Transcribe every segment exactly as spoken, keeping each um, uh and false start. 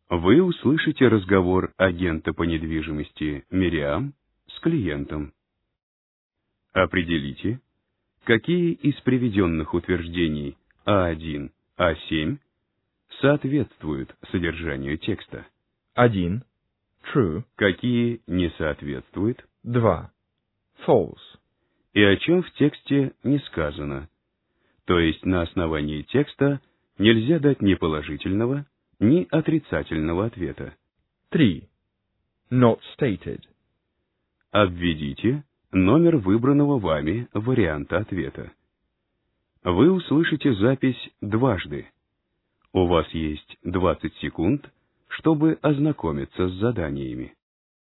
Вы услышите разговор агента по недвижимости Мириам с клиентом. Определите, какие из приведенных утверждений А один, А семь соответствуют содержанию текста. Один. True. Какие не соответствуют. Два. False. И о чем в тексте не сказано. То есть на основании текста нельзя дать ни положительного, ни отрицательного ответа. Три. Not stated. Обведите номер выбранного вами варианта ответа. Вы услышите запись дважды. У вас есть двадцать секунд, чтобы ознакомиться с заданиями.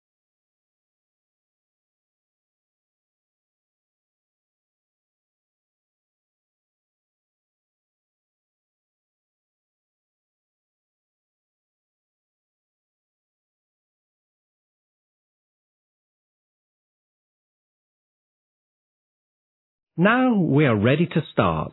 Now we are ready to start.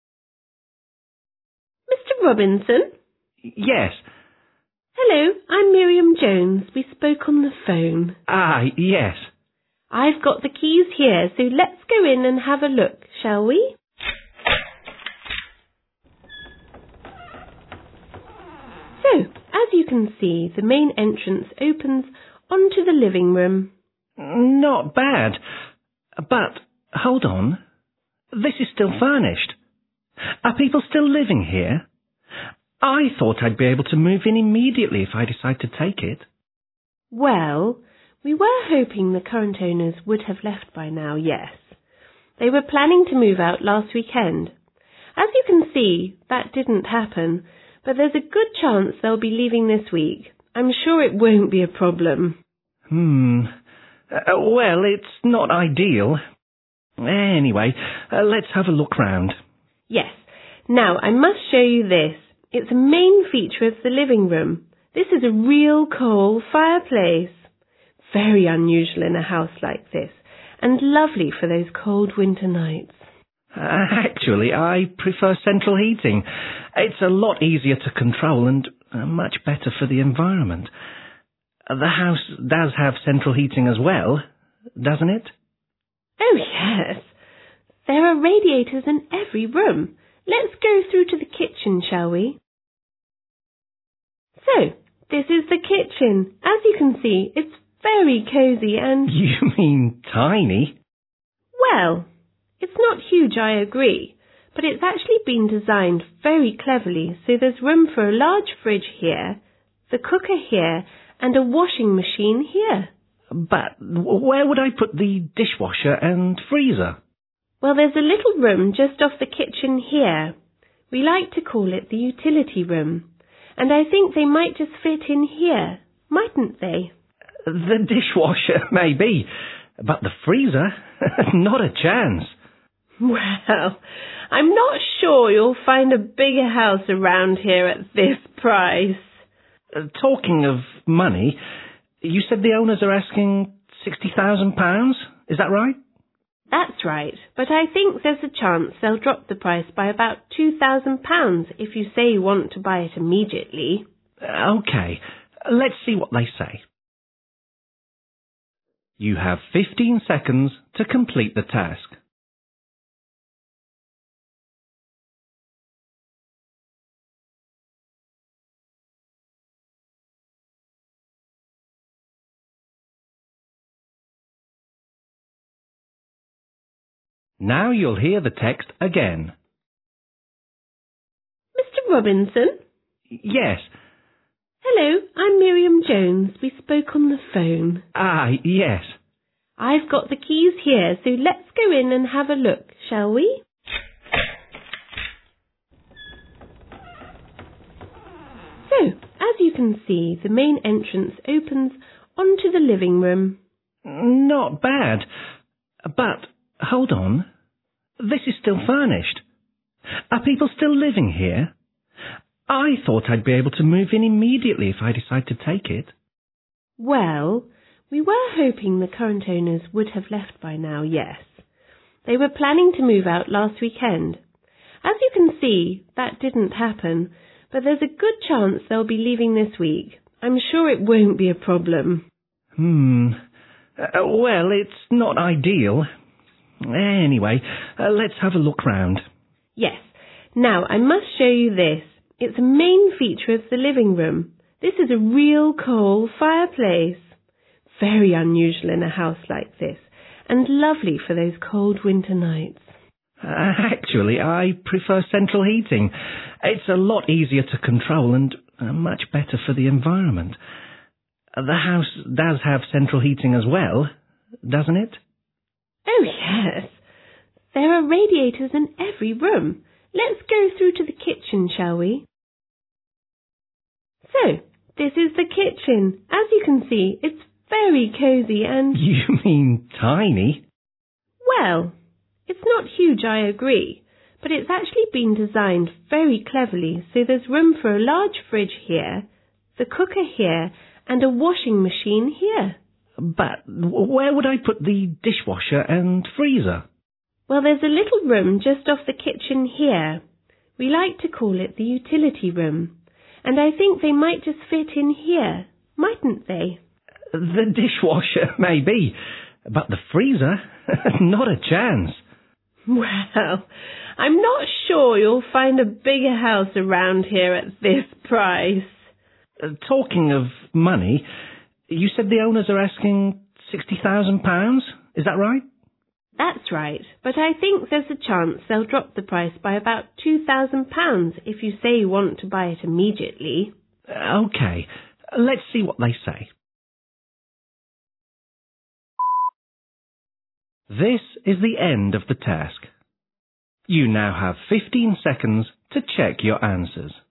Mister Robinson? Yes. Hello, I'm Miriam Jones. We spoke on the phone. Ah, yes. I've got the keys here, so let's go in and have a look, shall we? So, as you can see, the main entrance opens onto the living room. Not bad. But, hold on. This is still furnished. Are people still living here? I thought I'd be able to move in immediately if I decide to take it. Well, we were hoping the current owners would have left by now, yes. They were planning to move out last weekend. As you can see, that didn't happen, but there's a good chance they'll be leaving this week. I'm sure it won't be a problem. Hmm. Uh, well, it's not ideal. Anyway, uh, let's have a look round. Yes. Now, I must show you this. It's a main feature of the living room. This is a real coal fireplace. Very unusual in a house like this, and lovely for those cold winter nights. Uh, actually, I prefer central heating. It's a lot easier to control and uh, much better for the environment. Uh, the house does have central heating as well, doesn't it? Oh, yes. There are radiators in every room. Let's go through to the kitchen, shall we? So, this is the kitchen. As you can see, it's very cosy and... You mean tiny? Well, it's not huge, I agree, but it's actually been designed very cleverly, so there's room for a large fridge here, the cooker here, and a washing machine here. But where would I put the dishwasher and freezer? Well, there's a little room just off the kitchen here. We like to call it the utility room. And I think they might just fit in here, mightn't they? The dishwasher, maybe. But the freezer? Not a chance. Well, I'm not sure you'll find a bigger house around here at this price. Uh, talking of money, you said the owners are asking sixty thousand pounds, is that right? That's right, but I think there's a chance they'll drop the price by about two thousand pounds if you say you want to buy it immediately. Uh, OK, let's see what they say. You have fifteen seconds to complete the task. Now you'll hear the text again. Mister Robinson? Yes. Hello, I'm Miriam Jones. We spoke on the phone. Ah, yes. I've got the keys here, so let's go in and have a look, shall we? So, as you can see, the main entrance opens onto the living room. Not bad. But, hold on. This is still furnished. Are people still living here? I thought I'd be able to move in immediately if I decide to take it. Well, we were hoping the current owners would have left by now, yes. They were planning to move out last weekend. As you can see, that didn't happen, but there's a good chance they'll be leaving this week. I'm sure it won't be a problem. Hmm. Uh, well, it's not ideal. Anyway, uh, let's have a look round. Yes. Now, I must show you this. It's a main feature of the living room. This is a real coal fireplace. Very unusual in a house like this, and lovely for those cold winter nights. Uh, actually, I prefer central heating. It's a lot easier to control and uh, much better for the environment. Uh, the house does have central heating as well, doesn't it? Oh, yes. There are radiators in every room. Let's go through to the kitchen, shall we? So, this is the kitchen. As you can see, it's very cosy and... You mean tiny? Well, it's not huge, I agree, but it's actually been designed very cleverly, so there's room for a large fridge here, the cooker here, and a washing machine here. But where would I put the dishwasher and freezer? Well, there's a little room just off the kitchen here. We like to call it the utility room, and I think they might just fit in here, mightn't they? The dishwasher, maybe, but the freezer, not a chance. Well, I'm not sure you'll find a bigger house around here at this price. Uh, talking of money, you said the owners are asking sixty thousand pounds, is that right? That's right, but I think there's a chance they'll drop the price by about two thousand pounds if you say you want to buy it immediately. Uh, OK, let's see what they say. This is the end of the task. You now have fifteen seconds to check your answers.